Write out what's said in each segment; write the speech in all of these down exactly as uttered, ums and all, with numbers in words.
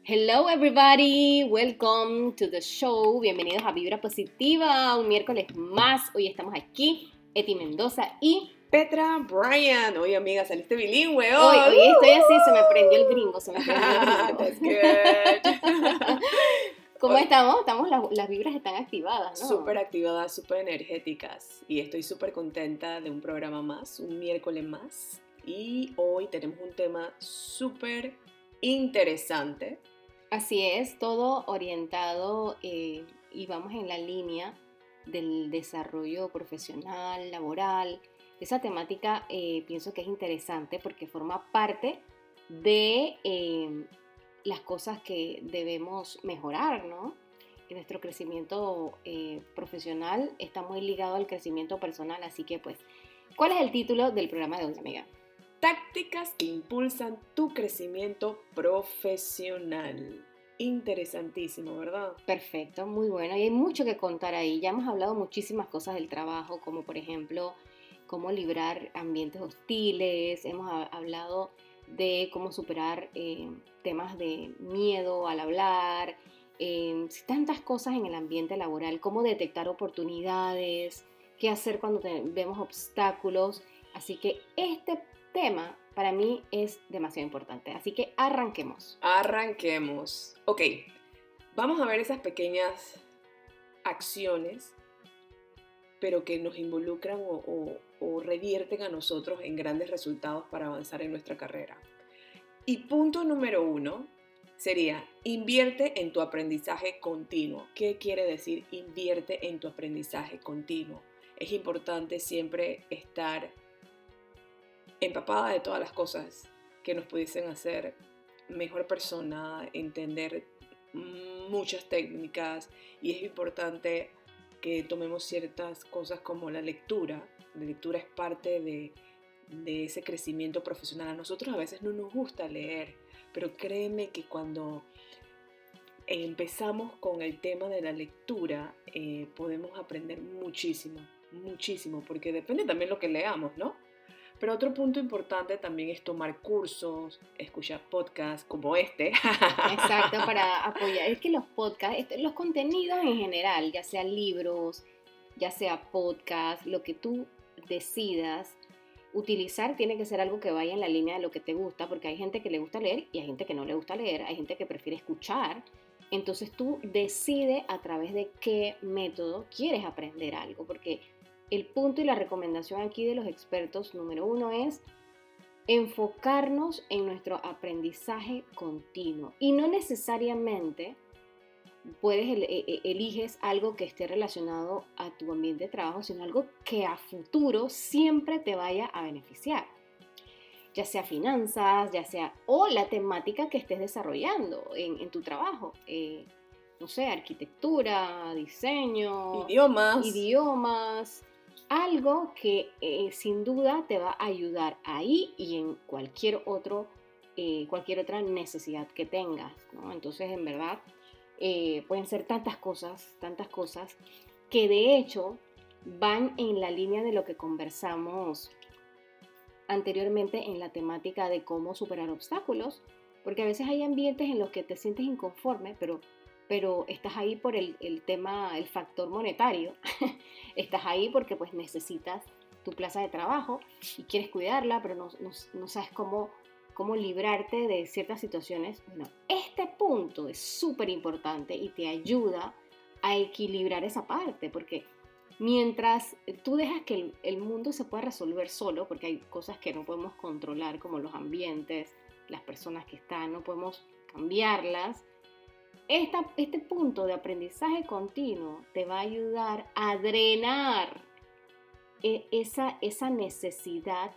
Hello everybody, welcome to the show, bienvenidos a Vibra Positiva, un miércoles más, hoy estamos aquí, Eti Mendoza y Petra Bryan. Oye amiga, saliste bilingüe hoy. hoy. Hoy estoy así, se me prendió el gringo, se me prendió el gringo. That's good. ¿Cómo Hoy, estamos? Estamos las, las vibras están activadas, ¿no? Súper activadas, súper energéticas y estoy súper contenta de un programa más, un miércoles más. Y hoy tenemos un tema súper interesante. Así es, todo orientado eh, y vamos en la línea del desarrollo profesional, laboral. Esa temática eh, pienso que es interesante porque forma parte de eh, las cosas que debemos mejorar, ¿no? Y nuestro crecimiento eh, profesional está muy ligado al crecimiento personal, así que pues, ¿cuál es el título del programa de hoy, amiga? Tácticas que impulsan tu crecimiento profesional. Interesantísimo, ¿verdad? Perfecto, muy bueno. Y hay mucho que contar ahí. Ya hemos hablado muchísimas cosas del trabajo, como por ejemplo, cómo librar ambientes hostiles. Hemos ha- hablado de cómo superar eh, temas de miedo al hablar. eh, tantas cosas en el ambiente laboral, cómo detectar oportunidades, qué hacer cuando te- vemos obstáculos. Así que este tema para mí es demasiado importante. Así que arranquemos. Arranquemos. Ok, vamos a ver esas pequeñas acciones, pero que nos involucran o, o, o revierten a nosotros en grandes resultados para avanzar en nuestra carrera. Y punto número uno sería, invierte en tu aprendizaje continuo. ¿Qué quiere decir invierte en tu aprendizaje continuo? Es importante siempre estar empapada de todas las cosas que nos pudiesen hacer mejor persona, entender muchas técnicas, y es importante que tomemos ciertas cosas como la lectura. La lectura es parte de, de ese crecimiento profesional. A nosotros a veces no nos gusta leer, pero créeme que cuando empezamos con el tema de la lectura, eh, podemos aprender muchísimo, muchísimo, porque depende también lo que leamos, ¿no? Pero otro punto importante también es tomar cursos, escuchar podcasts como este. Exacto, para apoyar. Es que los podcasts, este, los contenidos en general, ya sea libros, ya sea podcast, lo que tú decidas utilizar tiene que ser algo que vaya en la línea de lo que te gusta, porque hay gente que le gusta leer y hay gente que no le gusta leer, hay gente que prefiere escuchar. Entonces tú decides a través de qué método quieres aprender algo, porque el punto y la recomendación aquí de los expertos número uno es enfocarnos en nuestro aprendizaje continuo y no necesariamente puedes el, e, e, eliges algo que esté relacionado a tu ambiente de trabajo, sino algo que a futuro siempre te vaya a beneficiar, ya sea finanzas, ya sea o la temática que estés desarrollando en, en tu trabajo, eh, no sé, arquitectura, diseño, Idiomas. idiomas, algo que eh, sin duda te va a ayudar ahí y en cualquier otro, eh, cualquier otra necesidad que tengas, ¿no? Entonces, en verdad, eh, pueden ser tantas cosas, tantas cosas que de hecho van en la línea de lo que conversamos anteriormente en la temática de cómo superar obstáculos, porque a veces hay ambientes en los que te sientes inconforme, pero, pero estás ahí por el, el tema, el factor monetario, estás ahí porque pues necesitas tu plaza de trabajo y quieres cuidarla, pero no, no, no sabes cómo, cómo librarte de ciertas situaciones. Bueno, este punto es súper importante y te ayuda a equilibrar esa parte, porque mientras tú dejas que el, el mundo se pueda resolver solo, porque hay cosas que no podemos controlar, como los ambientes, las personas que están, no podemos cambiarlas. Esta, este punto de aprendizaje continuo te va a ayudar a drenar eh, esa, esa necesidad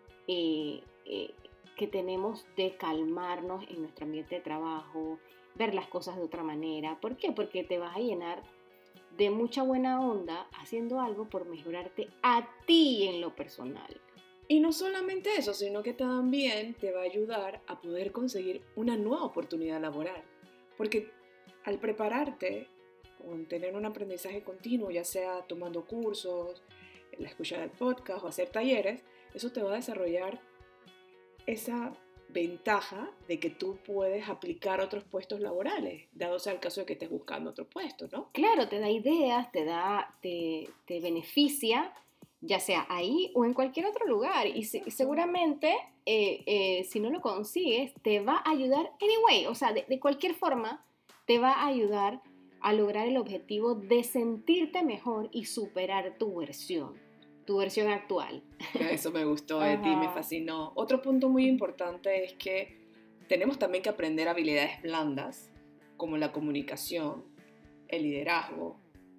eh, eh, que tenemos de calmarnos en nuestro ambiente de trabajo, ver las cosas de otra manera. ¿Por qué? Porque te vas a llenar de mucha buena onda haciendo algo por mejorarte a ti en lo personal. Y no solamente eso, sino que también te va a ayudar a poder conseguir una nueva oportunidad laboral. Porque al prepararte, con tener un aprendizaje continuo, ya sea tomando cursos, la escucha del podcast o hacer talleres, eso te va a desarrollar esa ventaja de que tú puedes aplicar a otros puestos laborales, dado sea el caso de que estés buscando otro puesto, ¿no? Claro, te da ideas, te da, te, te beneficia, ya sea ahí o en cualquier otro lugar. Y, se, y seguramente, eh, eh, si no lo consigues, te va a ayudar anyway. O sea, de, de cualquier forma, te va a ayudar a lograr el objetivo de sentirte mejor y superar tu versión, tu versión actual. Eso me gustó de ti, me Ajá. fascinó. Otro punto muy importante es que tenemos también que aprender habilidades blandas, como la comunicación, el liderazgo.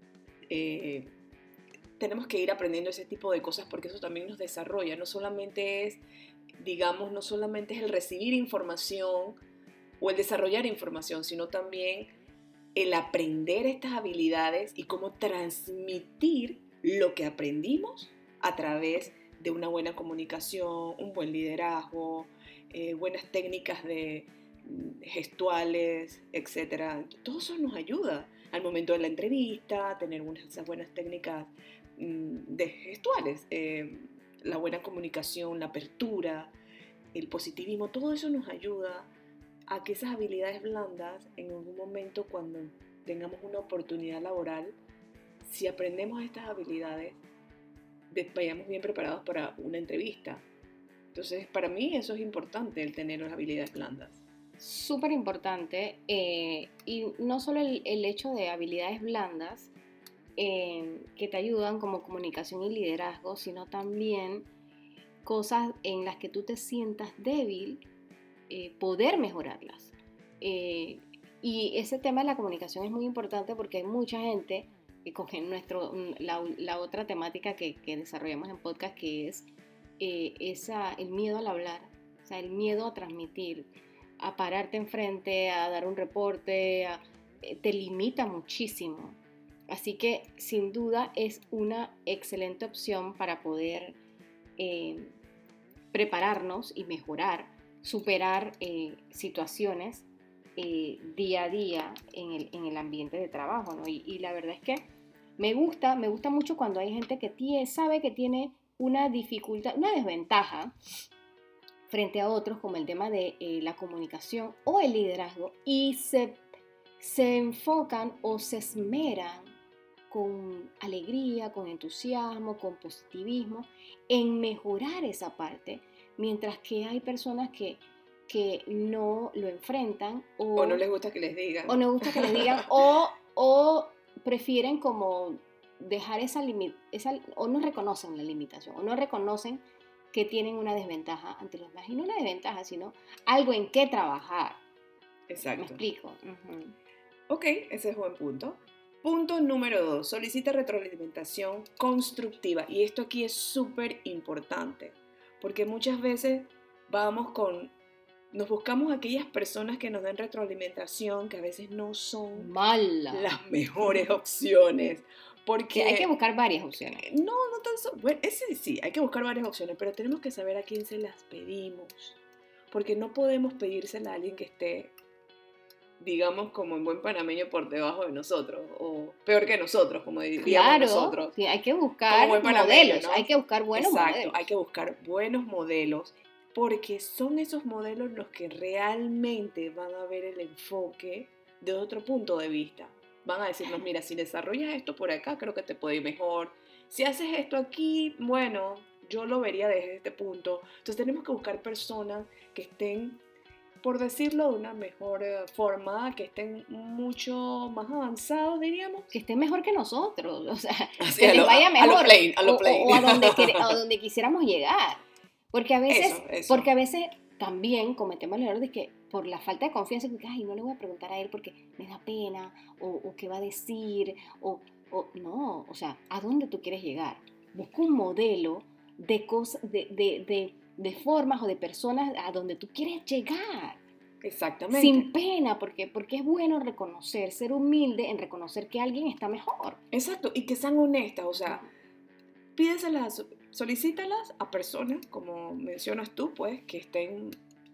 Eh, tenemos que ir aprendiendo ese tipo de cosas porque eso también nos desarrolla. No solamente es, digamos, no solamente es el recibir información o el desarrollar información, sino también el aprender estas habilidades y cómo transmitir lo que aprendimos a través de una buena comunicación, un buen liderazgo, eh, buenas técnicas de gestuales, etcétera. Todo eso nos ayuda al momento de la entrevista, a tener unas, esas buenas técnicas mmm, de gestuales, eh, la buena comunicación, la apertura, el positivismo, todo eso nos ayuda a que esas habilidades blandas en algún momento cuando tengamos una oportunidad laboral, si aprendemos estas habilidades, vayamos bien preparados para una entrevista. Entonces, para mí eso es importante, el tener las habilidades blandas. Súper importante, eh, y no solo el, el hecho de habilidades blandas eh, que te ayudan como comunicación y liderazgo, sino también cosas en las que tú te sientas débil, eh, poder mejorarlas. Eh, y ese tema de la comunicación es muy importante porque hay mucha gente, que con nuestro, la, la otra temática que, que desarrollamos en podcast, que es eh, esa, el miedo al hablar, o sea, el miedo a transmitir, a pararte enfrente, a dar un reporte, a, eh, te limita muchísimo. Así que sin duda es una excelente opción para poder eh, prepararnos y mejorar, superar eh, situaciones eh, día a día en el, en el ambiente de trabajo, ¿no? Y, y la verdad es que me gusta, me gusta mucho cuando hay gente que tiene, sabe que tiene una dificultad, una desventaja frente a otros, como el tema de eh, la comunicación o el liderazgo, y se, se enfocan o se esmeran con alegría, con entusiasmo, con positivismo, en mejorar esa parte, mientras que hay personas que, que no lo enfrentan o, o no les gusta que les digan. O no gusta que les digan, o, o prefieren como dejar esa limitación, o no reconocen la limitación, o no reconocen que tienen una desventaja ante los demás. Y no una desventaja, sino algo en qué trabajar. Exacto. ¿Me explico? Uh-huh. Ok, ese es buen punto. Punto número dos, solicita retroalimentación constructiva. Y esto aquí es súper importante, porque muchas veces vamos con, nos buscamos aquellas personas que nos den retroalimentación que a veces no son Mala. las mejores opciones. Porque sí, hay que buscar varias opciones. No, no tan solo, bueno, ese sí, hay que buscar varias opciones, pero tenemos que saber a quién se las pedimos. Porque no podemos pedírsela a alguien que esté, digamos, como en buen panameño, por debajo de nosotros, o peor que nosotros, como diríamos claro, nosotros. Sí, hay que buscar panameño, modelos, ¿no? hay que buscar buenos Exacto, modelos. hay que buscar buenos modelos, porque son esos modelos los que realmente van a ver el enfoque de otro punto de vista. Van a decirnos, mira, si desarrollas esto por acá, creo que te puede ir mejor. Si haces esto aquí, bueno, yo lo vería desde este punto. Entonces tenemos que buscar personas que estén, por decirlo de una mejor forma, que estén mucho más avanzados, diríamos. Que estén mejor que nosotros, o sea, Así, que a les lo, vaya a, mejor, a lo plain, a lo o, plain. o, o a, donde quer- a donde quisiéramos llegar. Porque a veces, eso, eso. porque a veces también cometemos el error de que por la falta de confianza, porque, ay, no le voy a preguntar a él porque me da pena, o, o qué va a decir, o, o no, o sea, ¿a dónde tú quieres llegar? Busca un modelo de, cosas, de, de, de, de formas o de personas a donde tú quieres llegar. Exactamente. Sin pena, porque, porque es bueno reconocer, ser humilde en reconocer que alguien está mejor. Exacto, y que sean honestas, o sea, pídeselas, solicítalas a personas, como mencionas tú, pues, que estén,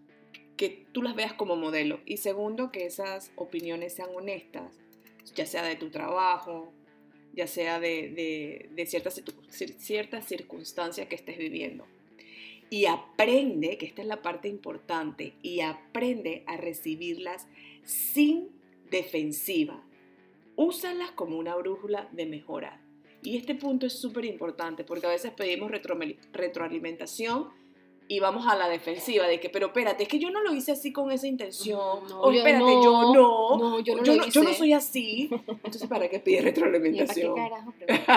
que tú las veas como modelo. Y segundo, que esas opiniones sean honestas, ya sea de tu trabajo, ya sea de, de, de ciertas, ciertas circunstancias que estés viviendo. y aprende, que esta es la parte importante, y aprende a recibirlas sin defensiva. Úsalas como una brújula de mejora. Y este punto es súper importante porque a veces pedimos retro, retroalimentación y vamos a la defensiva de que, pero espérate, es que yo no lo hice así con esa intención. No, o yo espérate, no, yo no. no, yo no yo, lo no hice. yo no soy así. Entonces, ¿para qué pides retroalimentación? ¿Para qué carajo?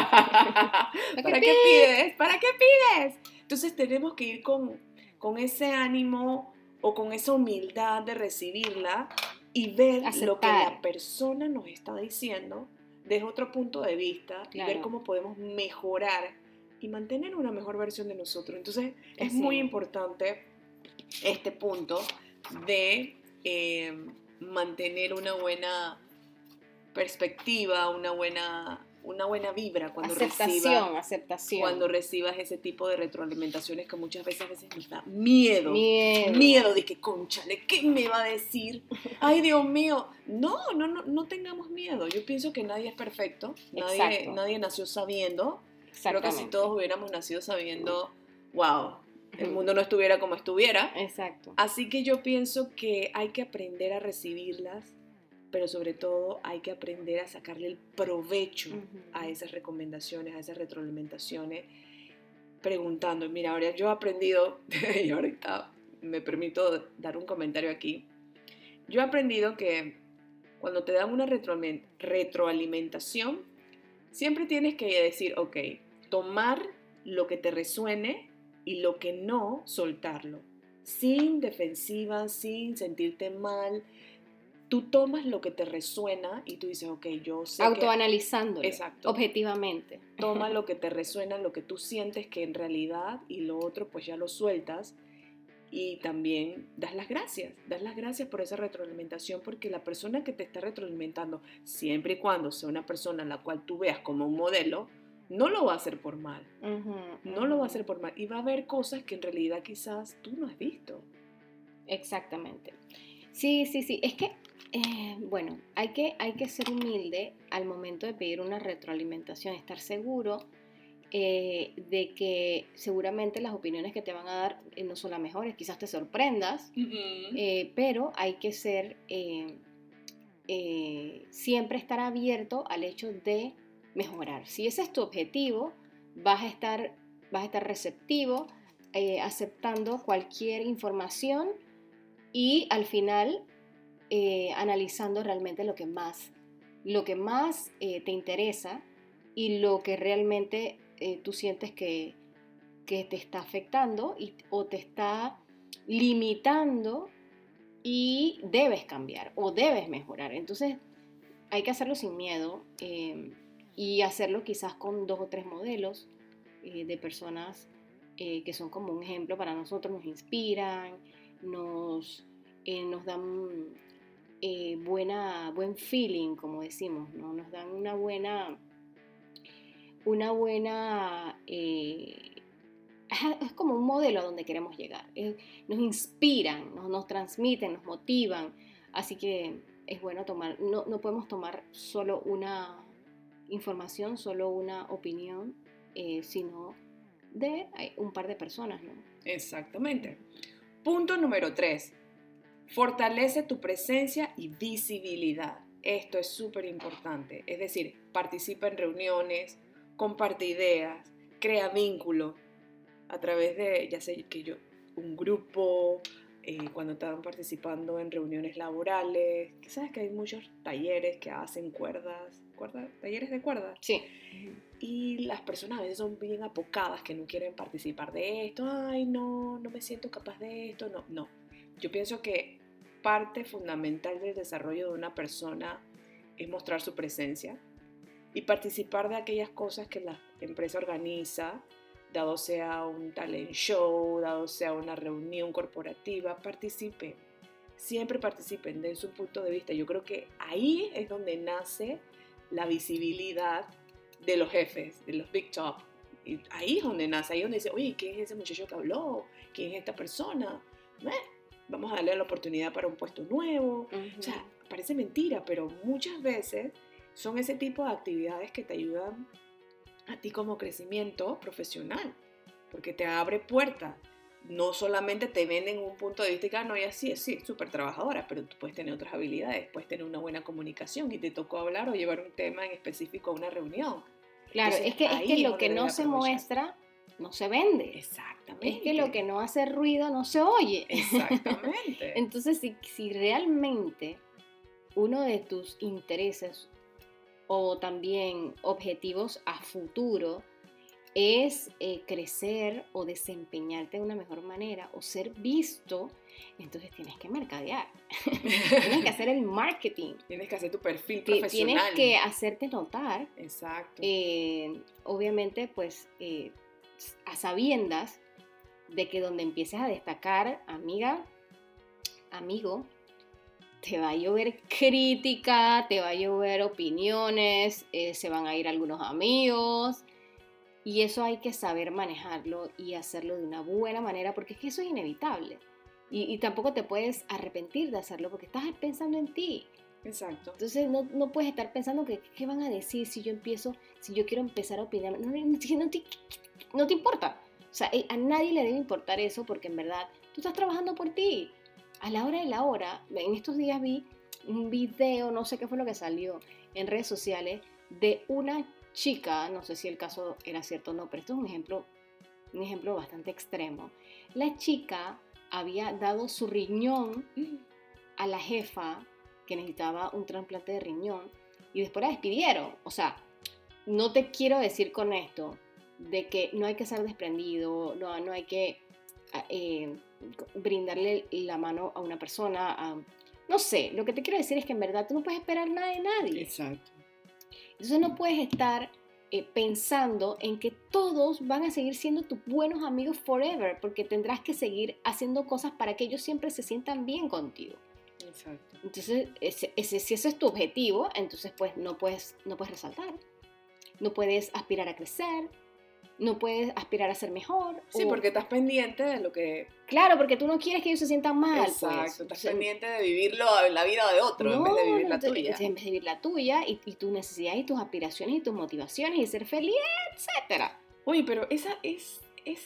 ¿Para, ¿Para qué pides? ¿Para qué pides? Entonces tenemos que ir con, con ese ánimo o con esa humildad de recibirla y ver Aceptar. Lo que la persona nos está diciendo desde otro punto de vista, claro. Y ver cómo podemos mejorar y mantener una mejor versión de nosotros. Entonces es sí. muy importante este punto de eh, mantener una buena perspectiva, una buena, una buena vibra cuando aceptación, reciba, aceptación. cuando recibas ese tipo de retroalimentaciones que muchas veces, a veces nos da miedo. Miedo. Miedo de que, cónchale, ¿qué me va a decir? Ay, Dios mío. No, no, no, no tengamos miedo. Yo pienso que nadie es perfecto. Nadie, nadie nació sabiendo. Creo que si todos hubiéramos nacido sabiendo, wow, el mundo no estuviera como estuviera. Exacto. Así que yo pienso que hay que aprender a recibirlas, pero sobre todo hay que aprender a sacarle el provecho uh-huh. a esas recomendaciones, a esas retroalimentaciones, preguntando. Mira, ahora yo he aprendido, y ahorita me permito dar un comentario aquí, yo he aprendido que cuando te dan una retroalimentación, siempre tienes que decir, ok, tomar lo que te resuene y lo que no, soltarlo, sin defensiva, sin sentirte mal. Tú tomas lo que te resuena y tú dices, ok, yo sé autoanalizándolo, que... Exacto. Objetivamente. Toma lo que te resuena, lo que tú sientes que en realidad, y lo otro pues ya lo sueltas, y también das las gracias, das las gracias por esa retroalimentación, porque la persona que te está retroalimentando, siempre y cuando sea una persona a la cual tú veas como un modelo, no lo va a hacer por mal, uh-huh, no uh-huh. lo va a hacer por mal, y va a haber cosas que en realidad quizás tú no has visto. Exactamente. Sí, sí, sí, es que Eh, bueno, hay que, hay que ser humilde al momento de pedir una retroalimentación, estar seguro eh, de que seguramente las opiniones que te van a dar eh, no son las mejores, quizás te sorprendas, uh-huh. eh, pero hay que ser, eh, eh, siempre estar abierto al hecho de mejorar. Si ese es tu objetivo, vas a estar, vas a estar receptivo, eh, aceptando cualquier información y al final... Eh, analizando realmente lo que más, lo que más eh, te interesa y lo que realmente eh, tú sientes que, que te está afectando y, o te está limitando y debes cambiar o debes mejorar. Entonces hay que hacerlo sin miedo eh, y hacerlo quizás con dos o tres modelos eh, de personas eh, que son como un ejemplo para nosotros, nos inspiran, nos, eh, nos dan... Eh, buena, buen feeling, como decimos, ¿no? Nos dan una buena, una buena, eh, es como un modelo a donde queremos llegar. Eh, nos inspiran, nos, nos transmiten, nos motivan. Así que es bueno tomar, no, no podemos tomar solo una información, solo una opinión, eh, sino de un par de personas, ¿no? Exactamente. Punto número tres. Fortalece tu presencia y visibilidad. Esto es súper importante. Es decir, participa en reuniones, comparte ideas, crea vínculo a través de, ya sé que yo, un grupo, eh, cuando están participando en reuniones laborales. Sabes que hay muchos talleres que hacen cuerdas, cuerdas, talleres de cuerdas. Sí. Y las personas a veces son bien apocadas que no quieren participar de esto. Ay, no, no me siento capaz de esto. No, no. Yo pienso que parte fundamental del desarrollo de una persona es mostrar su presencia y participar de aquellas cosas que la empresa organiza, dado sea un talent show, dado sea una reunión corporativa. Participen, siempre participen, den su punto de vista. Yo creo que ahí es donde nace la visibilidad de los jefes, de los big top. Y ahí es donde nace, ahí es donde dice, oye, ¿quién es ese muchacho que habló? ¿Quién es esta persona? ¿Eh? Vamos a darle la oportunidad para un puesto nuevo. Uh-huh. O sea, parece mentira, pero muchas veces son ese tipo de actividades que te ayudan a ti como crecimiento profesional, porque te abre puertas. no solamente te venden un punto de vista que, ah, no, ella sí es sí, súper trabajadora, pero tú puedes tener otras habilidades, puedes tener una buena comunicación y te tocó hablar o llevar un tema en específico a una reunión. Claro, Entonces, es que, es ahí que es lo donde que no debes se aprovechar. muestra no se vende. Exactamente. Es que lo que no hace ruido no se oye. Exactamente. Entonces, si, si realmente uno de tus intereses o también objetivos a futuro es eh, crecer o desempeñarte de una mejor manera o ser visto, entonces tienes que mercadear. Tienes que hacer el marketing. Tienes que hacer tu perfil Ti- profesional. Tienes que hacerte notar. Exacto. Eh, obviamente, pues, eh, a sabiendas de que donde empieces a destacar, amiga, amigo, te va a llover crítica, te va a llover opiniones, eh, se van a ir algunos amigos. Y eso hay que saber manejarlo y hacerlo de una buena manera, porque es que eso es inevitable. Y, y tampoco te puedes arrepentir de hacerlo porque estás pensando en ti. Exacto. Entonces no, no puedes estar pensando que qué van a decir si yo empiezo, si yo quiero empezar a opinar. No, no, no, te, no te importa. O sea, a nadie le debe importar eso porque en verdad tú estás trabajando por ti. A la hora de la hora, en estos días vi un video, no sé qué fue lo que salió en redes sociales, de una chica, no sé si el caso era cierto o no, pero esto es un ejemplo, un ejemplo bastante extremo. La chica había dado su riñón a la jefa que necesitaba un trasplante de riñón y después la despidieron. O sea, no te quiero decir con esto de que no hay que ser desprendido, no, no hay que eh, brindarle la mano a una persona. A, no sé, lo que te quiero decir es que en verdad tú no puedes esperar nada de nadie. Exacto. Entonces no puedes estar eh, pensando en que todos van a seguir siendo tus buenos amigos forever, porque tendrás que seguir haciendo cosas para que ellos siempre se sientan bien contigo. Exacto. Entonces, ese, ese, si ese es tu objetivo, entonces pues no puedes, no puedes resaltar, no puedes aspirar a crecer, no puedes aspirar a ser mejor. Sí, o... porque estás pendiente de lo que... Claro, porque tú no quieres que ellos se sientan mal. Exacto, pues. estás Entonces, pendiente de vivir la vida de otro no, en vez de vivir no, la entonces, tuya. En vez de vivir la tuya y, y tus necesidades y tus aspiraciones y tus motivaciones y ser feliz, etcétera. Oye, pero esa es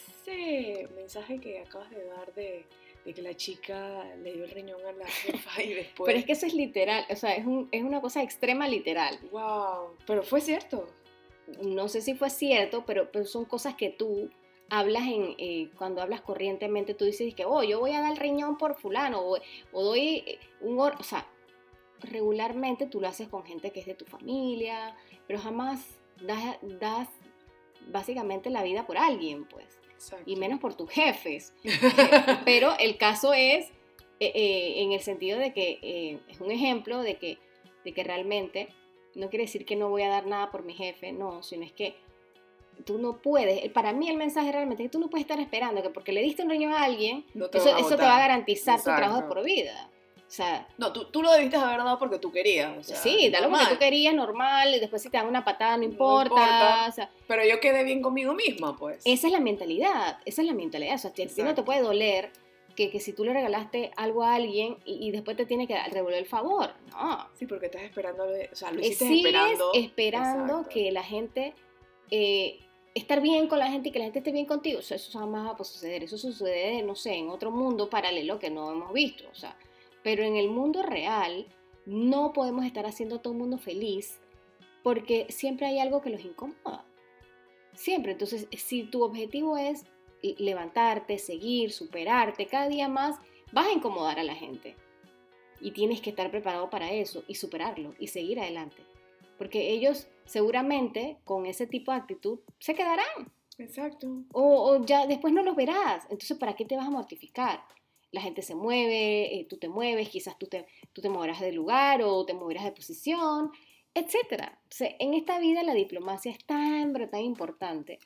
ese mensaje que acabas de dar de, de que la chica le dio el riñón a la jefa y después... Pero es que eso es literal, o sea, es, un, es una cosa extrema literal. Wow, pero fue cierto. No sé si fue cierto, pero, pero son cosas que tú hablas en, eh, cuando hablas corrientemente, tú dices que, oh, yo voy a dar el riñón por fulano, o, o doy un, or o sea, regularmente tú lo haces con gente que es de tu familia, pero jamás das, das básicamente la vida por alguien, pues. Exacto. Y menos por tus jefes. Pero el caso es, eh, eh, en el sentido de que eh, es un ejemplo de que, de que realmente no quiere decir que no voy a dar nada por mi jefe, no, sino es que tú no puedes, para mí el mensaje realmente es que tú no puedes estar esperando que porque le diste un riñón a alguien, No te eso, van a eso te votar. va a garantizar Exacto. tu trabajo por vida. O sea, no, tú, tú lo debiste haber dado porque tú querías. O sea, sí, dalo normal. porque tú querías, normal, y después si te dan una patada no importa. No importa, o sea, pero yo quedé bien conmigo misma, pues. esa es la mentalidad, esa es la mentalidad. O sea, a ti no te puede doler que, que si tú le regalaste algo a alguien y, y después te tiene que devolver el favor, no. Sí, porque estás esperando, o sea, lo Eh, hiciste Sigues esperando. esperando Exacto. que la gente, eh, estar bien con la gente y que la gente esté bien contigo. O sea, eso jamás va a suceder. Eso sucede, no sé, en otro mundo paralelo que no hemos visto. O sea, pero en el mundo real no podemos estar haciendo a todo el mundo feliz porque siempre hay algo que los incomoda. Siempre. Entonces, si tu objetivo es levantarte, seguir, superarte cada día más, vas a incomodar a la gente. Y tienes que estar preparado para eso y superarlo y seguir adelante. Porque ellos seguramente con ese tipo de actitud se quedarán. Exacto. O, o ya después no los verás. Entonces, ¿para qué te vas a mortificar? La gente se mueve, eh, tú te mueves, quizás tú te, tú te moverás de lugar o te moverás de posición, etcétera. O sea, en esta vida la diplomacia es tan, pero tan importante.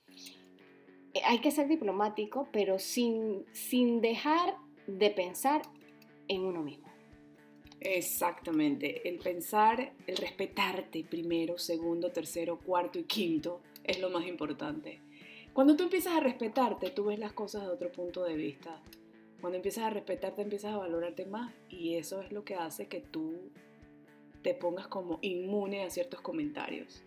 Eh, hay que ser diplomático, pero sin, sin dejar de pensar en uno mismo. Exactamente. El pensar, el respetarte primero, segundo, tercero, cuarto y quinto es lo más importante. Cuando tú empiezas a respetarte, tú ves las cosas de otro punto de vista. Cuando empiezas a respetarte, empiezas a valorarte más y eso es lo que hace que tú te pongas como inmune a ciertos comentarios.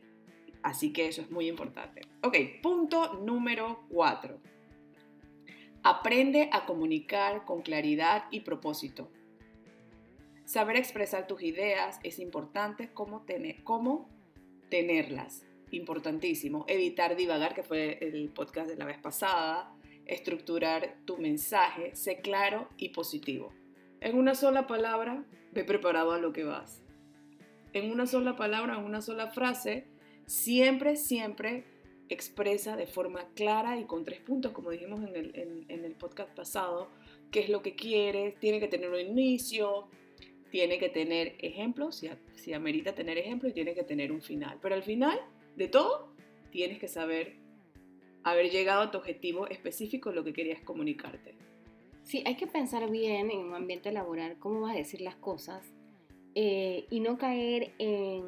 Así que eso es muy importante. Ok, punto número cuatro. Aprende a comunicar con claridad y propósito. Saber expresar tus ideas es importante, como tener, cómo tenerlas. Importantísimo. Evitar divagar, que fue el podcast de la vez pasada. Estructurar tu mensaje. Sé claro y positivo. En una sola palabra, ve preparado a lo que vas. En una sola palabra, en una sola frase, siempre, siempre expresa de forma clara y con tres puntos, como dijimos en el, en, en el podcast pasado, qué es lo que quieres. Tiene que tener un inicio, tiene que tener ejemplos, si, si amerita tener ejemplos, y tiene que tener un final. Pero al final de todo, tienes que saber haber llegado a tu objetivo específico, lo que querías comunicarte. Sí, hay que pensar bien en un ambiente laboral cómo vas a decir las cosas eh, y no caer en,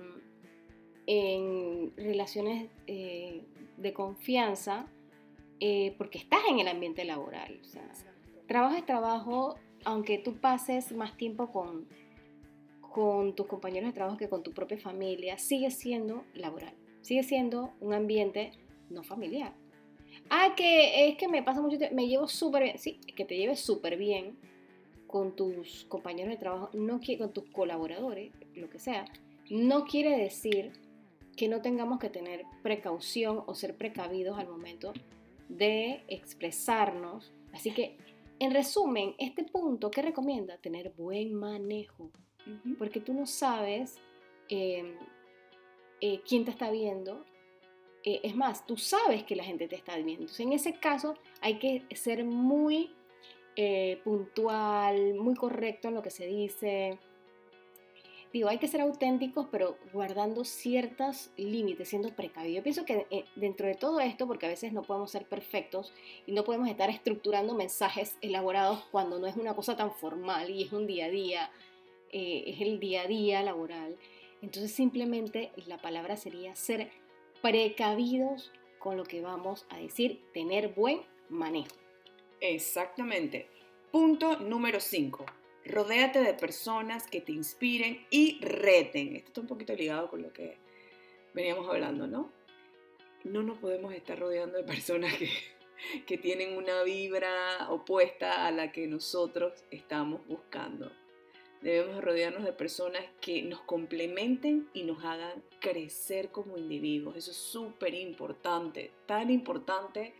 en relaciones eh, de confianza eh, porque estás en el ambiente laboral. O sea, trabajo es trabajo, aunque tú pases más tiempo con, con tus compañeros de trabajo que con tu propia familia, sigue siendo laboral, sigue siendo un ambiente no familiar. Ah, que es que me pasa mucho, me llevo súper bien, sí, que te lleves súper bien con tus compañeros de trabajo, no con tus colaboradores, lo que sea, no quiere decir que no tengamos que tener precaución o ser precavidos al momento de expresarnos. Así que, en resumen, este punto, ¿qué recomienda? Tener buen manejo, uh-huh. Porque tú no sabes eh, eh, quién te está viendo. Eh, es más, tú sabes que la gente te está viendo. Entonces, en ese caso, hay que ser muy eh, puntual, muy correcto en lo que se dice. Digo, hay que ser auténticos, pero guardando ciertos límites, siendo precavidos. Yo pienso que eh, dentro de todo esto, porque a veces no podemos ser perfectos y no podemos estar estructurando mensajes elaborados cuando no es una cosa tan formal y es un día a día, eh, es el día a día laboral. Entonces, simplemente la palabra sería ser precavidos con lo que vamos a decir, tener buen manejo. Exactamente. Punto número cinco. Rodéate de personas que te inspiren y reten. Esto está un poquito ligado con lo que veníamos hablando, ¿no? No nos podemos estar rodeando de personas que, que tienen una vibra opuesta a la que nosotros estamos buscando. Debemos rodearnos de personas que nos complementen y nos hagan crecer como individuos. Eso es súper importante, tan importante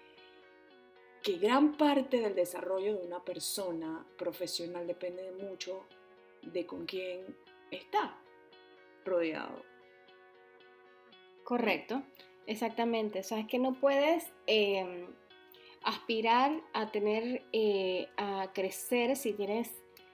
que gran parte del desarrollo de una persona profesional depende mucho de con quién está rodeado. Correcto, exactamente. O sea, es que no puedes eh, aspirar a tener, eh, a crecer si tienes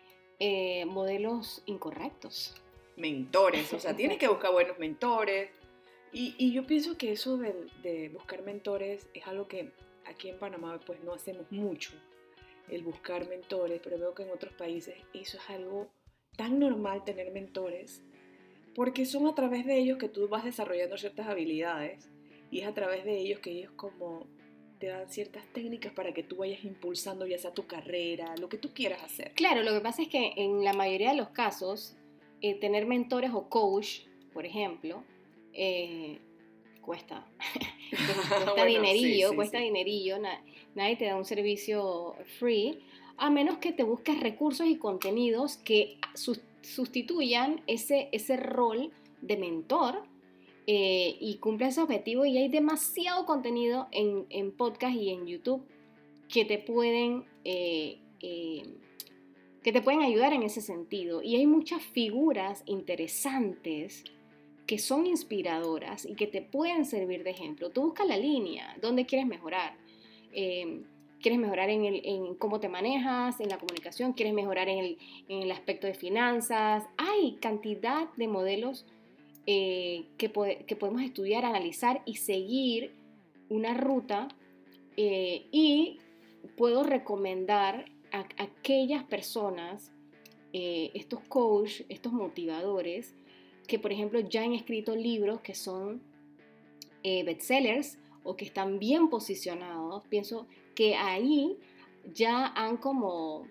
eh, modelos incorrectos. Mentores, o sea, tienes que buscar buenos mentores. Y, y yo pienso que eso de, de buscar mentores es algo que aquí en Panamá pues no hacemos mucho, el buscar mentores, pero veo que en otros países eso es algo tan normal, tener mentores, porque son a través de ellos que tú vas desarrollando ciertas habilidades y es a través de ellos que ellos como te dan ciertas técnicas para que tú vayas impulsando ya sea tu carrera, lo que tú quieras hacer. Claro, lo que pasa es que en la mayoría de los casos, eh, tener mentores o coach, por ejemplo, eh, cuesta. cuesta bueno, dinerillo, sí, sí, cuesta sí. dinerillo, na- nadie te da un servicio free, a menos que te busques recursos y contenidos que sus- sustituyan ese, ese rol de mentor eh, y cumpla ese objetivo. Y hay demasiado contenido en, en podcast y en YouTube que te pueden eh, eh, que te pueden ayudar en ese sentido. Y hay muchas figuras interesantes que son inspiradoras y que te pueden servir de ejemplo. Tú buscas la línea, dónde quieres mejorar. Eh, ¿Quieres mejorar en, el, en cómo te manejas, en la comunicación? ¿Quieres mejorar en el, en el aspecto de finanzas? Hay cantidad de modelos eh, que, pod- que podemos estudiar, analizar y seguir una ruta eh, y puedo recomendar a, a aquellas personas, eh, estos coaches, estos motivadores, que por ejemplo ya han escrito libros que son eh, bestsellers o que están bien posicionados. Pienso que ahí ya han como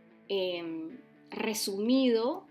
eh, resumido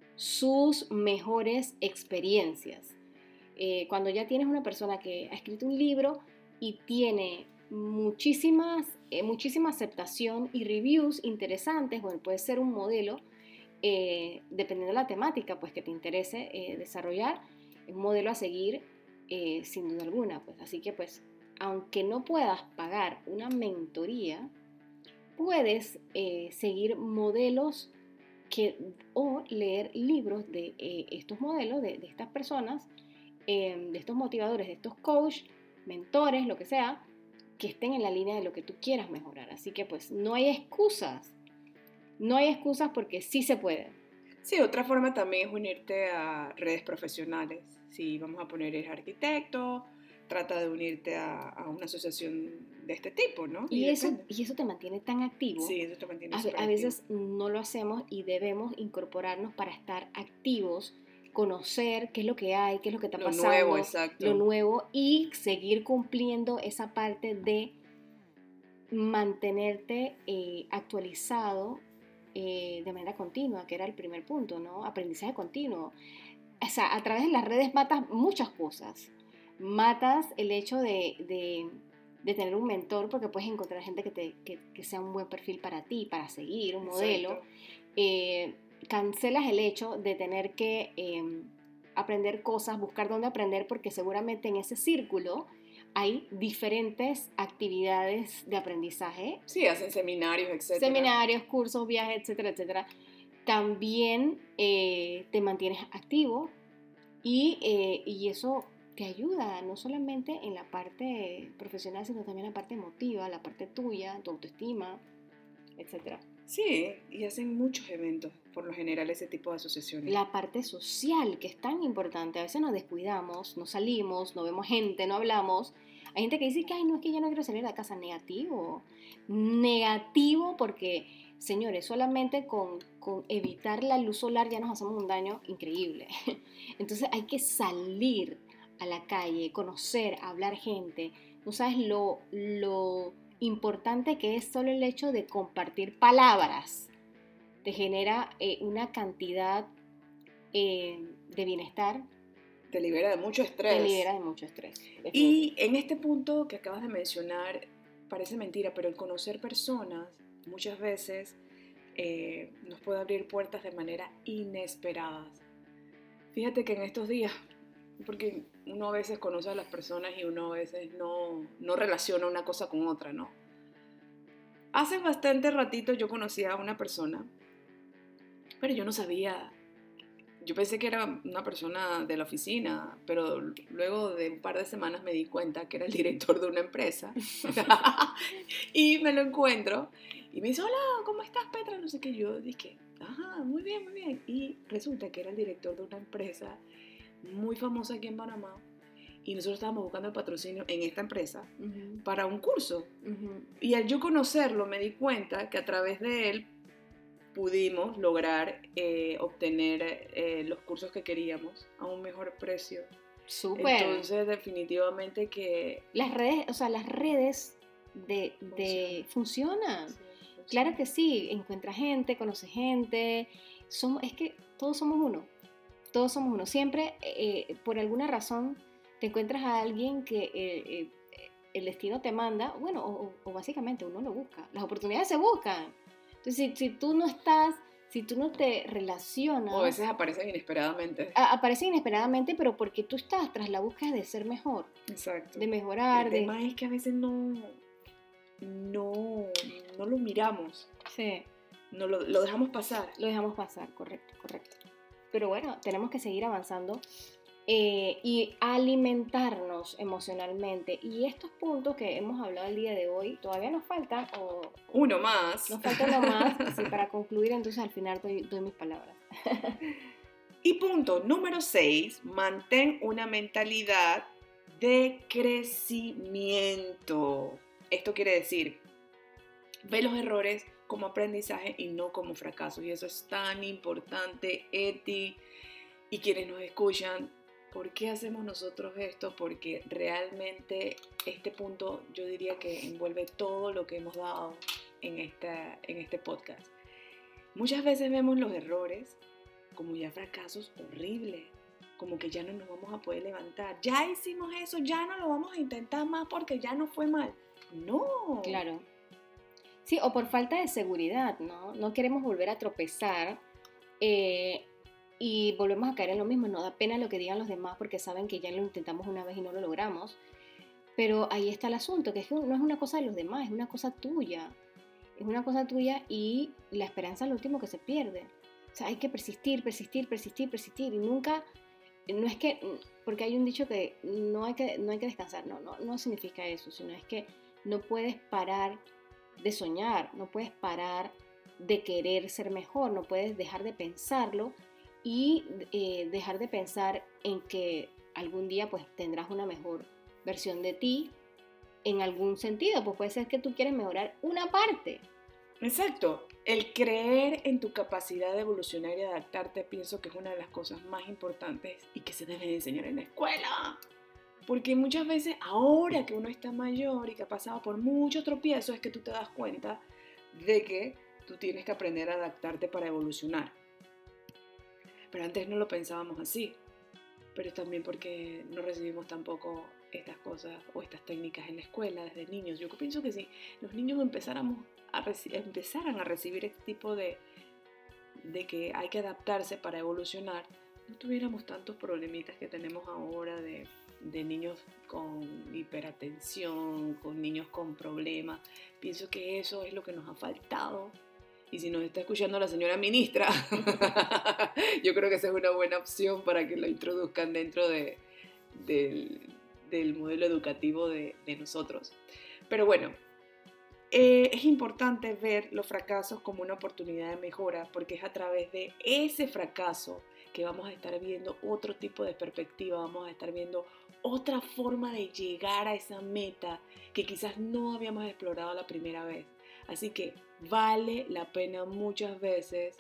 sus mejores experiencias. Eh, cuando ya tienes una persona que ha escrito un libro y tiene muchísimas eh, muchísima aceptación y reviews interesantes. Bueno, puede ser un modelo, eh, dependiendo de la temática pues, que te interese eh, desarrollar, un modelo a seguir eh, sin duda alguna. Pues. Así que pues, aunque no puedas pagar una mentoría, puedes eh, seguir modelos que, o leer libros de eh, estos modelos, de, de estas personas, eh, de estos motivadores, de estos coaches, mentores, lo que sea, que estén en la línea de lo que tú quieras mejorar. Así que pues no hay excusas, no hay excusas porque sí se puede. Sí, otra forma también es unirte a redes profesionales. Si vamos a poner eres arquitecto, trata de unirte a, a una asociación de este tipo, ¿no? Y, Y eso, depende. y eso te mantiene tan activo. Sí, eso te mantiene A, súper a activo. veces no lo hacemos y debemos incorporarnos para estar activos, conocer qué es lo que hay, qué es lo que está Lo pasando, nuevo, exacto. lo nuevo, y seguir cumpliendo esa parte de mantenerte eh, actualizado eh, de manera continua, que era el primer punto, ¿no? Aprendizaje continuo. O sea, a través de las redes matas muchas cosas. Matas el hecho de, de, de tener un mentor, porque puedes encontrar gente que, te, que, que sea un buen perfil para ti, para seguir, un modelo. Eh, cancelas el hecho de tener que eh, aprender cosas, buscar dónde aprender, porque seguramente en ese círculo hay diferentes actividades de aprendizaje. Sí, hacen seminarios, etcétera. Seminarios, cursos, viajes, etcétera, etcétera. También eh, te mantienes activo y, eh, y eso te ayuda no solamente en la parte profesional, sino también en la parte emotiva, la parte tuya, tu autoestima, etcétera. Sí, y hacen muchos eventos, por lo general, ese tipo de asociaciones. La parte social, que es tan importante. A veces nos descuidamos, no salimos, no vemos gente, no hablamos. Hay gente que dice que, ay, no, es que yo no quiero salir de casa. Negativo. Negativo porque, señores, solamente con, con evitar la luz solar ya nos hacemos un daño increíble. Entonces hay que salir a la calle, conocer, hablar gente. No sabes lo, lo importante que es solo el hecho de compartir palabras. Te genera eh, una cantidad eh, de bienestar. Te libera de mucho estrés. Te libera de mucho estrés. Y en este punto que acabas de mencionar, parece mentira, pero el conocer personas muchas veces eh, nos puede abrir puertas de manera inesperada. Fíjate que en estos días, porque uno a veces conoce a las personas y uno a veces no, no relaciona una cosa con otra, ¿no? Hace bastante ratito yo conocí a una persona, pero yo no sabía, yo pensé que era una persona de la oficina, pero luego de un par de semanas me di cuenta que era el director de una empresa. Y me lo encuentro y me dice, hola, ¿cómo estás, Petra? No sé qué. Yo dije, ajá, muy bien, muy bien. Y resulta que era el director de una empresa muy famosa aquí en Panamá. Y nosotros estábamos buscando el patrocinio en esta empresa uh-huh. para un curso. Uh-huh. Y al yo conocerlo me di cuenta que a través de él pudimos lograr eh, obtener eh, los cursos que queríamos a un mejor precio. Súper. Entonces, definitivamente que... Las redes, o sea, las redes de, de funcionan. Sí, funciona. Claro que sí, encuentra gente, conoce gente. Somos, es que todos somos uno. Todos somos uno. Siempre, eh, por alguna razón, te encuentras a alguien que eh, eh, el destino te manda, bueno, o, o básicamente uno lo busca. Las oportunidades se buscan. Entonces, si, si tú no estás, si tú no te relacionas... O a veces aparecen inesperadamente. A, aparecen inesperadamente, pero porque tú estás tras la búsqueda de ser mejor. Exacto. De mejorar. El de... tema es que a veces no, no, no lo miramos. Sí. No lo, lo dejamos pasar. Lo dejamos pasar, correcto, correcto. Pero bueno, tenemos que seguir avanzando. Eh, y alimentarnos emocionalmente. Y estos puntos que hemos hablado el día de hoy, todavía nos faltan, o uno más. Nos falta uno más, sí, para concluir, entonces al final doy, doy mis palabras. Y punto número seis, mantén una mentalidad de crecimiento. Esto quiere decir, ve los errores como aprendizaje y no como fracasos. Y eso es tan importante, Eti, y quienes nos escuchan. ¿Por qué hacemos nosotros esto? Porque realmente este punto yo diría que envuelve todo lo que hemos dado en, esta, en este podcast. Muchas veces vemos los errores como ya fracasos horribles, como que ya no nos vamos a poder levantar. Ya hicimos eso, ya no lo vamos a intentar más porque ya no fue mal. No. Claro. Sí, o por falta de seguridad, ¿no? No queremos volver a tropezar eh, y volvemos a caer en lo mismo. No da pena lo que digan los demás porque saben que ya lo intentamos una vez y no lo logramos. Pero ahí está el asunto, que es que no es una cosa de los demás, es una cosa tuya. Es una cosa tuya y la esperanza es lo último que se pierde. O sea, hay que persistir, persistir, persistir, persistir. Y nunca, no es que, porque hay un dicho que no hay que, no hay que descansar. No, no, no significa eso, sino es que no puedes parar de soñar, no puedes parar de querer ser mejor, no puedes dejar de pensarlo y eh, dejar de pensar en que algún día pues tendrás una mejor versión de ti en algún sentido, pues puede ser que tú quieres mejorar una parte. Exacto, el creer en tu capacidad de evolucionar y adaptarte pienso que es una de las cosas más importantes y que se debe de enseñar en la escuela. Porque muchas veces ahora que uno está mayor y que ha pasado por muchos tropiezos es que tú te das cuenta de que tú tienes que aprender a adaptarte para evolucionar. Pero antes no lo pensábamos así. Pero también porque no recibimos tampoco estas cosas o estas técnicas en la escuela desde niños. Yo pienso que si los niños empezáramos a reci- empezaran a recibir este tipo de, de que hay que adaptarse para evolucionar, no tuviéramos tantos problemitas que tenemos ahora de, de niños con hiperatención, con niños con problemas. Pienso que eso es lo que nos ha faltado. Y si nos está escuchando la señora ministra, yo creo que esa es una buena opción para que lo introduzcan dentro de, del, del modelo educativo de, de nosotros. Pero bueno, eh, es importante ver los fracasos como una oportunidad de mejora, porque es a través de ese fracaso que vamos a estar viendo otro tipo de perspectiva, vamos a estar viendo otra forma de llegar a esa meta que quizás no habíamos explorado la primera vez. Así que vale la pena muchas veces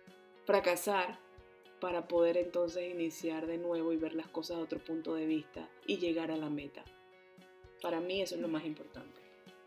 fracasar para poder entonces iniciar de nuevo y ver las cosas de otro punto de vista y llegar a la meta. Para mí eso es lo más importante.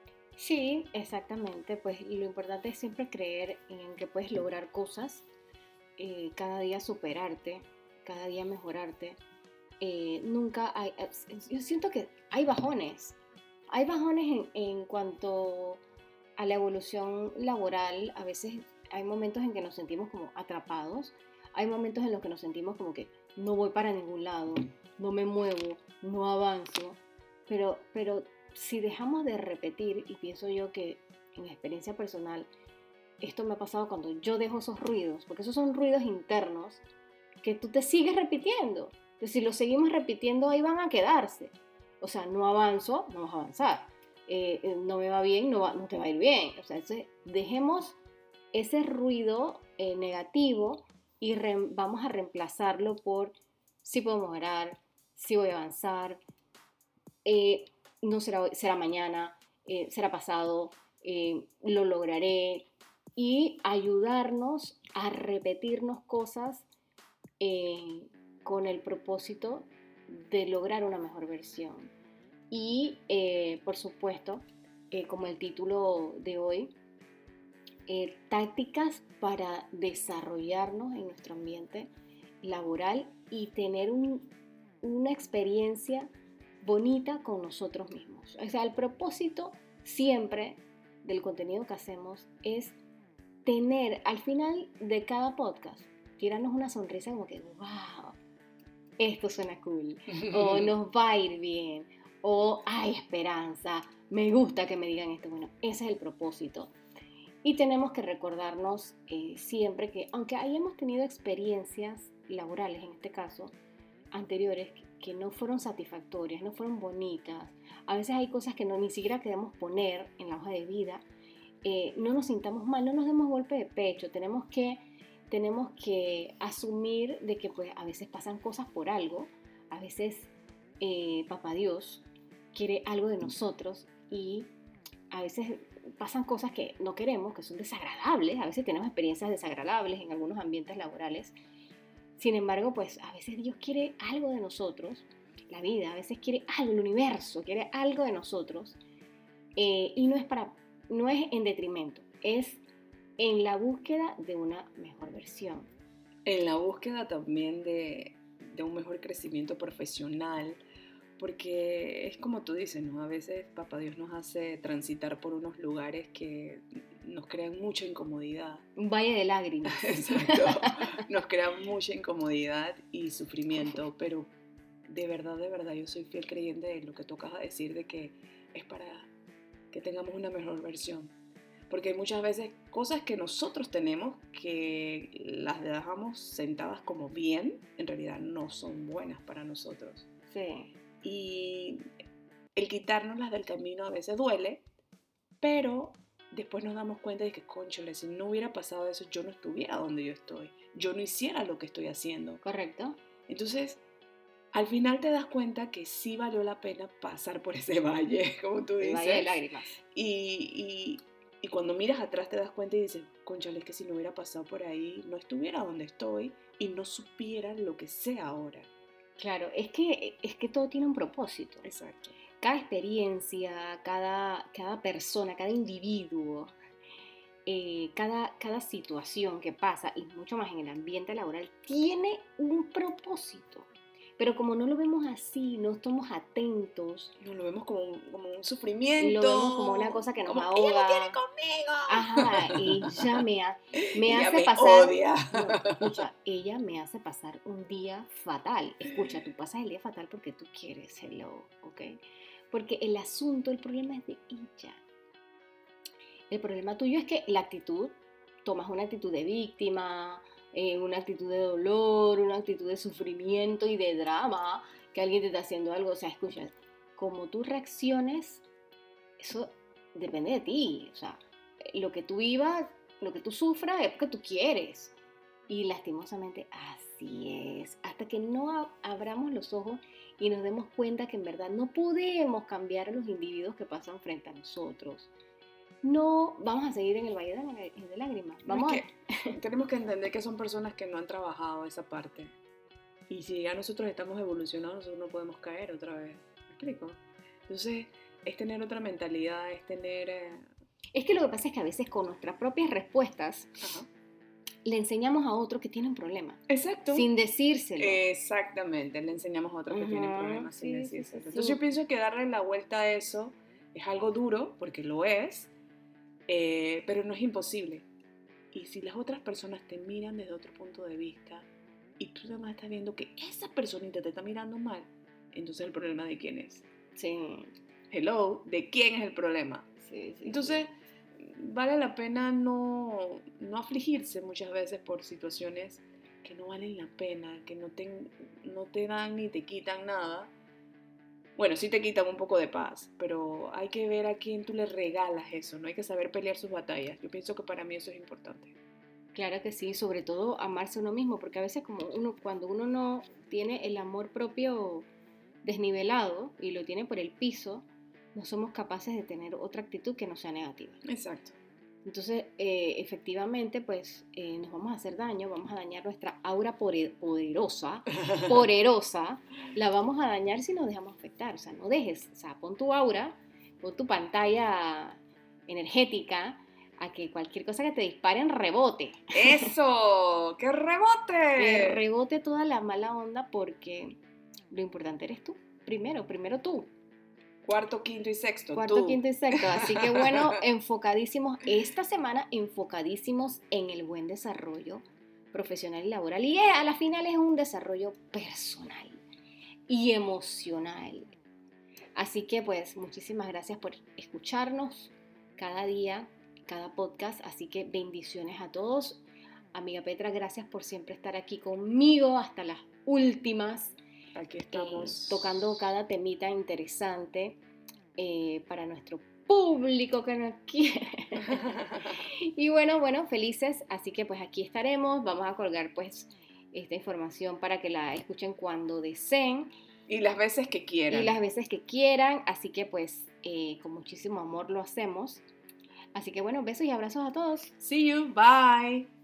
Sí, exactamente. Pues lo importante es siempre creer en que puedes lograr cosas, eh, cada día superarte, cada día mejorarte. Eh, nunca hay, yo siento que hay bajones, hay bajones en, en cuanto a la evolución laboral. A veces hay momentos en que nos sentimos como atrapados, hay momentos en los que nos sentimos como que no voy para ningún lado, no me muevo, no avanzo, pero, pero si dejamos de repetir, y pienso yo que en experiencia personal, esto me ha pasado cuando yo dejo esos ruidos, porque esos son ruidos internos que tú te sigues repitiendo. Entonces, si los seguimos repitiendo, ahí van a quedarse. O sea, no avanzo, no vamos a avanzar. Eh, eh, no me va bien, no, va, no te va a ir bien. O sea, entonces, dejemos ese ruido eh, negativo y re, vamos a reemplazarlo por sí puedo mejorar, sí voy a avanzar, eh, no será, será mañana, eh, será pasado, eh, lo lograré, y ayudarnos a repetirnos cosas eh, con el propósito de lograr una mejor versión. Y eh, por supuesto, eh, como el título de hoy, eh, tácticas para desarrollarnos en nuestro ambiente laboral y tener un, una experiencia bonita con nosotros mismos. O sea, el propósito siempre del contenido que hacemos es tener al final de cada podcast, tirarnos una sonrisa como que, wow, esto suena cool, o nos va a ir bien, o hay esperanza, me gusta que me digan esto. Bueno, ese es el propósito. Y tenemos que recordarnos eh, siempre que, aunque hayamos tenido experiencias laborales, en este caso, anteriores, que no fueron satisfactorias, no fueron bonitas, a veces hay cosas que no, ni siquiera queremos poner en la hoja de vida, eh, no nos sintamos mal, no nos demos golpe de pecho, tenemos que, tenemos que asumir de que pues a veces pasan cosas por algo, a veces eh, Papá Dios quiere algo de nosotros y a veces pasan cosas que no queremos, que son desagradables, a veces tenemos experiencias desagradables en algunos ambientes laborales. Sin embargo, pues a veces Dios quiere algo de nosotros, la vida a veces quiere algo, el universo quiere algo de nosotros, eh, y no es, para, no es en detrimento, es en la búsqueda de una mejor versión. En la búsqueda también de, de un mejor crecimiento profesional, porque es como tú dices, ¿no? A veces Papá Dios nos hace transitar por unos lugares que nos crean mucha incomodidad. Un valle de lágrimas. Exacto. Nos crean mucha incomodidad y sufrimiento, pero de verdad, de verdad, yo soy fiel creyente de lo que tú acabas de decir, de que es para que tengamos una mejor versión. Porque hay muchas veces cosas que nosotros tenemos que las dejamos sentadas como bien, en realidad no son buenas para nosotros. Sí. Y el quitárnoslas del camino a veces duele, pero después nos damos cuenta de que, cónchale, si no hubiera pasado eso, yo no estuviera donde yo estoy. Yo no hiciera lo que estoy haciendo. Correcto. Entonces, al final te das cuenta que sí valió la pena pasar por ese valle, como tú dices. El valle de lágrimas. Y, y, y cuando miras atrás te das cuenta y dices, cónchale, es que si no hubiera pasado por ahí, no estuviera donde estoy y no supiera lo que sé ahora. Claro, es que, es que todo tiene un propósito. Exacto. Cada experiencia, cada, cada persona, cada individuo, eh, cada, cada situación que pasa, y mucho más en el ambiente laboral, tiene un propósito. Pero como no lo vemos así, no estamos atentos. No, lo vemos como un, como un sufrimiento. Lo vemos como una cosa que nos como, ahoga. ¡ella no quiere conmigo! Ajá, ella me, ha, me ella hace me pasar... odia. No, escucha, ella me hace pasar un día fatal. Escucha, tú pasas el día fatal porque tú quieres, hello, ¿ok? Porque el asunto, el problema es de ella. El problema tuyo es que la actitud, tomas una actitud de víctima, eh, una actitud de dolor, una actitud de sufrimiento y de drama, que alguien te está haciendo algo. O sea, escucha, como tú reacciones, eso depende de ti. O sea, lo que tú vivas, lo que tú sufras es porque tú quieres. Y lastimosamente así es. Hasta que no abramos los ojos y nos demos cuenta que en verdad no podemos cambiar a los individuos que pasan frente a nosotros, no vamos a seguir en el valle de lágrimas. Vamos es que a... Tenemos que entender que son personas que no han trabajado esa parte. Y si ya nosotros estamos evolucionados, nosotros no podemos caer otra vez. ¿Me explico? Entonces, es tener otra mentalidad, es tener... Eh... Es que lo que pasa es que a veces con nuestras propias respuestas... Ajá. Le enseñamos a otros que tienen problemas. Exacto. Sin decírselo. Exactamente, le enseñamos a otros uh-huh. que tienen problemas sin sí, decírselo. Sí, sí, Entonces sí. yo pienso que darle la vuelta a eso es algo duro, porque lo es, eh, pero no es imposible. Y si las otras personas te miran desde otro punto de vista y tú además estás viendo que esa personita te está mirando mal, entonces el problema de quién es. Sí. Hello, ¿de quién es el problema? Sí, sí, entonces... Sí. Vale la pena no, no afligirse muchas veces por situaciones que no valen la pena, que no te, no te dan ni te quitan nada. Bueno, sí te quitan un poco de paz, pero hay que ver a quién tú le regalas eso, ¿no? Hay que saber pelear sus batallas. Yo pienso que para mí eso es importante. Claro que sí, sobre todo amarse a uno mismo, porque a veces como uno, cuando uno no tiene el amor propio desnivelado y lo tiene por el piso, no somos capaces de tener otra actitud que no sea negativa. Exacto. Entonces, eh, efectivamente, pues eh, nos vamos a hacer daño, vamos a dañar nuestra aura poderosa, poderosa, la vamos a dañar si nos dejamos afectar. O sea, no dejes, o sea, pon tu aura, pon tu pantalla energética a que cualquier cosa que te disparen rebote. ¡Eso! ¡Que rebote! Que rebote toda la mala onda porque lo importante eres tú. Primero, primero tú. Cuarto, quinto y sexto. Cuarto, tú. quinto y sexto. Así que bueno, enfocadísimos, esta semana enfocadísimos en el buen desarrollo profesional y laboral. Y a la final es un desarrollo personal y emocional. Así que pues muchísimas gracias por escucharnos cada día, cada podcast. Así que bendiciones a todos. Amiga Petra, gracias por siempre estar aquí conmigo hasta las últimas. Aquí estamos. Eh, tocando cada temita interesante eh, para nuestro público que nos quiere. Y bueno, bueno, felices. Así que pues aquí estaremos. Vamos a colgar pues esta información para que la escuchen cuando deseen. Y las veces que quieran. Y las veces que quieran. Así que pues eh, con muchísimo amor lo hacemos. Así que bueno, besos y abrazos a todos. See you. Bye.